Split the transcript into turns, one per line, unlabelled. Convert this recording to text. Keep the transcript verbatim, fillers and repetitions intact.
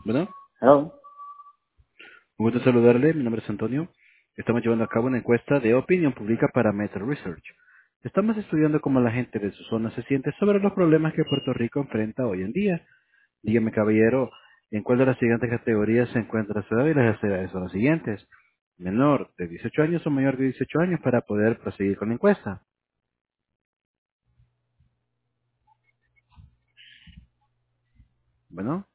Bueno,
Hello.
un gusto saludarle. Mi nombre es Antonio. Estamos llevando a cabo una encuesta de opinión pública para Meta Research. Estamos estudiando cómo la gente de su zona se siente sobre los problemas que Puerto Rico enfrenta hoy en día. Dígame, caballero, ¿en cuál de las siguientes categorías se encuentra su edad? Y las edades son las siguientes. Menor de dieciocho años o mayor de dieciocho años para poder proseguir con la encuesta. Bueno.